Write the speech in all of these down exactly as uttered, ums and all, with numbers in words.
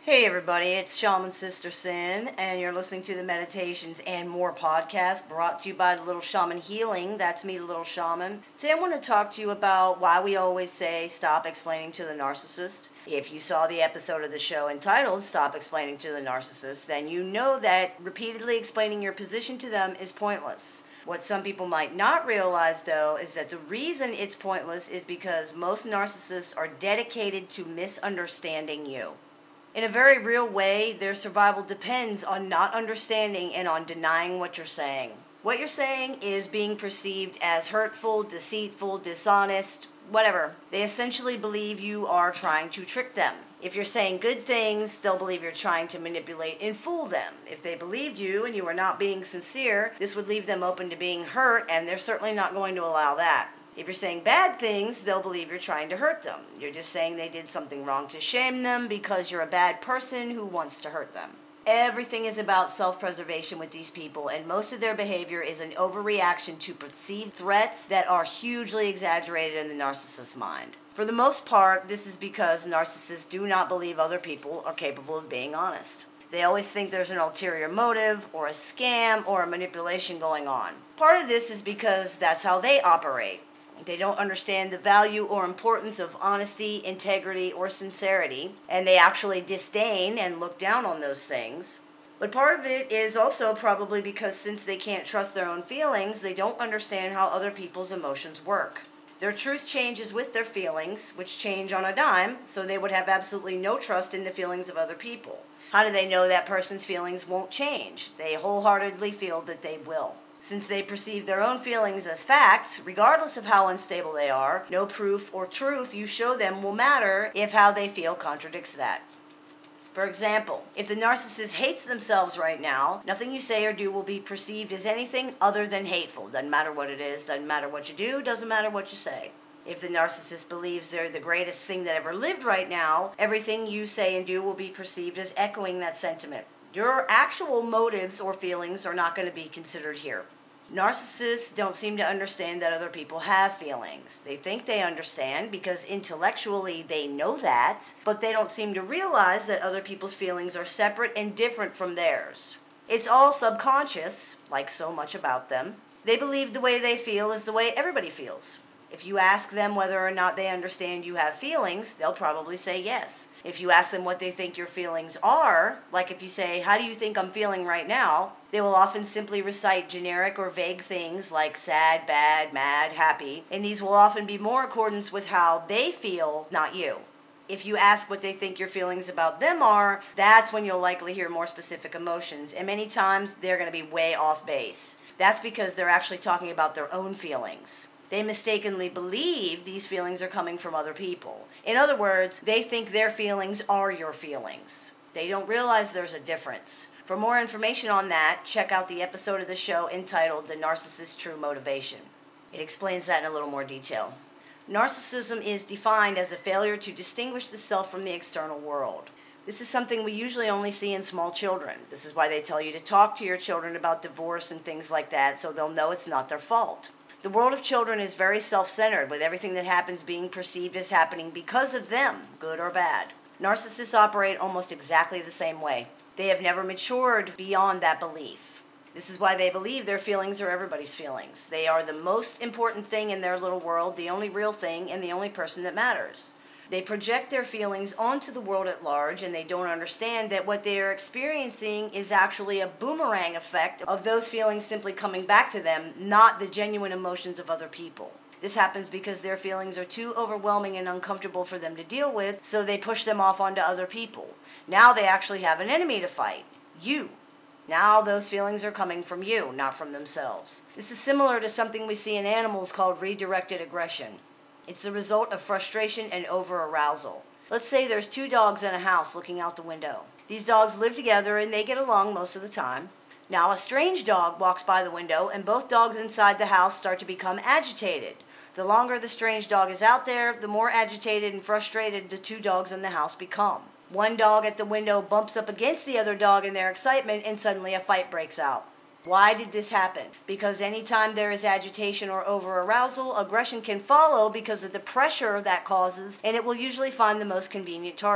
Hey everybody, it's Shaman Sister Sin, and you're listening to the Meditations and More podcast brought to you by The Little Shaman Healing. That's me, The Little Shaman. Today I want to talk to you about why we always say stop explaining to the narcissist. If you saw the episode of the show entitled Stop Explaining to the Narcissist, then you know that repeatedly explaining your position to them is pointless. What some people might not realize, though, is that the reason it's pointless is because most narcissists are dedicated to misunderstanding you. In a very real way, their survival depends on not understanding and on denying what you're saying. What you're saying is being perceived as hurtful, deceitful, dishonest, whatever. They essentially believe you are trying to trick them. If you're saying good things, they'll believe you're trying to manipulate and fool them. If they believed you and you are not being sincere, this would leave them open to being hurt, and they're certainly not going to allow that. If you're saying bad things, they'll believe you're trying to hurt them. You're just saying they did something wrong to shame them because you're a bad person who wants to hurt them. Everything is about self-preservation with these people, and most of their behavior is an overreaction to perceived threats that are hugely exaggerated in the narcissist's mind. For the most part, this is because narcissists do not believe other people are capable of being honest. They always think there's an ulterior motive or a scam or a manipulation going on. Part of this is because that's how they operate. They don't understand the value or importance of honesty, integrity, or sincerity, and they actually disdain and look down on those things. But part of it is also probably because since they can't trust their own feelings, they don't understand how other people's emotions work. Their truth changes with their feelings, which change on a dime, so they would have absolutely no trust in the feelings of other people. How do they know that person's feelings won't change? They wholeheartedly feel that they will. Since they perceive their own feelings as facts, regardless of how unstable they are, no proof or truth you show them will matter if how they feel contradicts that. For example, if the narcissist hates themselves right now, nothing you say or do will be perceived as anything other than hateful. Doesn't matter what it is, doesn't matter what you do, doesn't matter what you say. If the narcissist believes they're the greatest thing that ever lived right now, everything you say and do will be perceived as echoing that sentiment. Your actual motives or feelings are not going to be considered here. Narcissists don't seem to understand that other people have feelings. They think they understand because intellectually they know that, but they don't seem to realize that other people's feelings are separate and different from theirs. It's all subconscious, like so much about them. They believe the way they feel is the way everybody feels. If you ask them whether or not they understand you have feelings, they'll probably say yes. If you ask them what they think your feelings are, like if you say, "How do you think I'm feeling right now?" they will often simply recite generic or vague things like sad, bad, mad, happy, and these will often be more in accordance with how they feel, not you. If you ask what they think your feelings about them are, that's when you'll likely hear more specific emotions, and many times they're going to be way off base. That's because they're actually talking about their own feelings. They mistakenly believe these feelings are coming from other people. In other words, they think their feelings are your feelings. They don't realize there's a difference. For more information on that, check out the episode of the show entitled The Narcissist's True Motivation. It explains that in a little more detail. Narcissism is defined as a failure to distinguish the self from the external world. This is something we usually only see in small children. This is why they tell you to talk to your children about divorce and things like that, so they'll know it's not their fault. The world of children is very self-centered, with everything that happens being perceived as happening because of them, good or bad. Narcissists operate almost exactly the same way. They have never matured beyond that belief. This is why they believe their feelings are everybody's feelings. They are the most important thing in their little world, the only real thing, and the only person that matters. They project their feelings onto the world at large, and they don't understand that what they are experiencing is actually a boomerang effect of those feelings simply coming back to them, not the genuine emotions of other people. This happens because their feelings are too overwhelming and uncomfortable for them to deal with, so they push them off onto other people. Now they actually have an enemy to fight, you. Now those feelings are coming from you, not from themselves. This is similar to something we see in animals called redirected aggression. It's the result of frustration and over-arousal. Let's say there's two dogs in a house looking out the window. These dogs live together and they get along most of the time. Now a strange dog walks by the window and both dogs inside the house start to become agitated. The longer the strange dog is out there, the more agitated and frustrated the two dogs in the house become. One dog at the window bumps up against the other dog in their excitement and suddenly a fight breaks out. Why did this happen? Because anytime there is agitation or over-arousal, aggression can follow because of the pressure that causes, and it will usually find the most convenient target.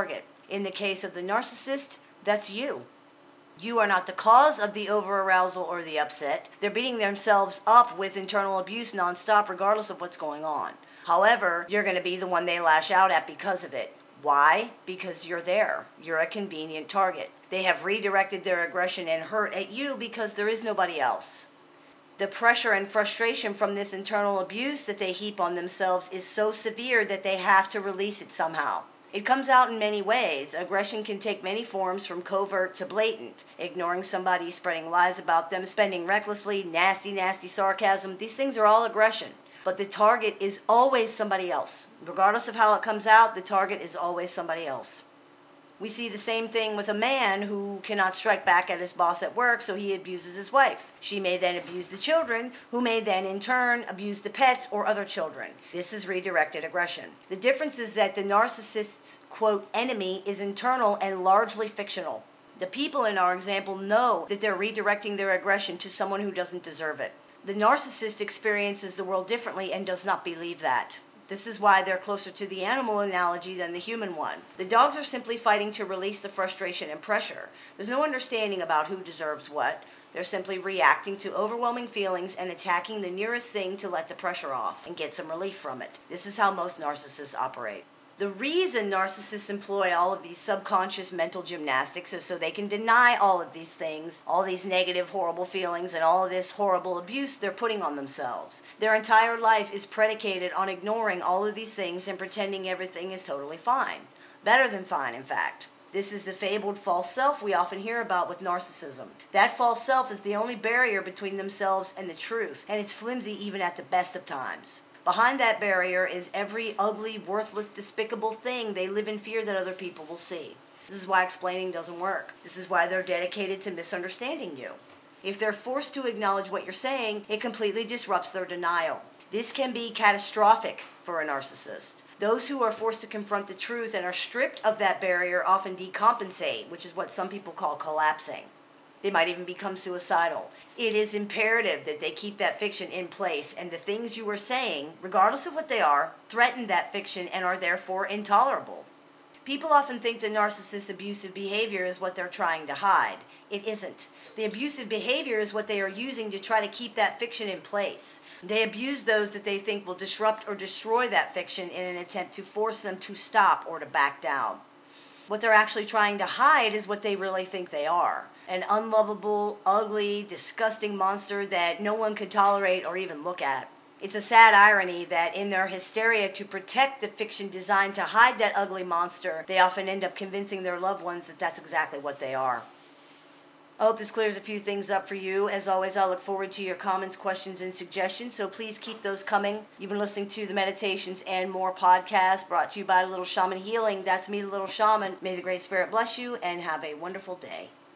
In the case of the narcissist, that's you. You are not the cause of the overarousal or the upset. They're beating themselves up with internal abuse nonstop regardless of what's going on. However, you're going to be the one they lash out at because of it. Why? Because you're there. You're a convenient target. They have redirected their aggression and hurt at you because there is nobody else. The pressure and frustration from this internal abuse that they heap on themselves is so severe that they have to release it somehow. It comes out in many ways. Aggression can take many forms, from covert to blatant. Ignoring somebody, spreading lies about them, spending recklessly, nasty, nasty sarcasm. These things are all aggression. But the target is always somebody else. Regardless of how it comes out, the target is always somebody else. We see the same thing with a man who cannot strike back at his boss at work, so he abuses his wife. She may then abuse the children, who may then in turn abuse the pets or other children. This is redirected aggression. The difference is that the narcissist's, quote, enemy is internal and largely fictional. The people in our example know that they're redirecting their aggression to someone who doesn't deserve it. The narcissist experiences the world differently and does not believe that. This is why they're closer to the animal analogy than the human one. The dogs are simply fighting to release the frustration and pressure. There's no understanding about who deserves what. They're simply reacting to overwhelming feelings and attacking the nearest thing to let the pressure off and get some relief from it. This is how most narcissists operate. The reason narcissists employ all of these subconscious mental gymnastics is so they can deny all of these things, all these negative, horrible feelings, and all of this horrible abuse they're putting on themselves. Their entire life is predicated on ignoring all of these things and pretending everything is totally fine. Better than fine, in fact. This is the fabled false self we often hear about with narcissism. That false self is the only barrier between themselves and the truth, and it's flimsy even at the best of times. Behind that barrier is every ugly, worthless, despicable thing they live in fear that other people will see. This is why explaining doesn't work. This is why they're dedicated to misunderstanding you. If they're forced to acknowledge what you're saying, it completely disrupts their denial. This can be catastrophic for a narcissist. Those who are forced to confront the truth and are stripped of that barrier often decompensate, which is what some people call collapsing. They might even become suicidal. It is imperative that they keep that fiction in place, and the things you are saying, regardless of what they are, threaten that fiction and are therefore intolerable. People often think the narcissist's abusive behavior is what they're trying to hide. It isn't. The abusive behavior is what they are using to try to keep that fiction in place. They abuse those that they think will disrupt or destroy that fiction in an attempt to force them to stop or to back down. What they're actually trying to hide is what they really think they are. An unlovable, ugly, disgusting monster that no one could tolerate or even look at. It's a sad irony that in their hysteria to protect the fiction designed to hide that ugly monster, they often end up convincing their loved ones that that's exactly what they are. I hope this clears a few things up for you. As always, I look forward to your comments, questions, and suggestions, so please keep those coming. You've been listening to the Meditations and More podcast, brought to you by Little Shaman Healing. That's me, the Little Shaman. May the Great Spirit bless you, and have a wonderful day.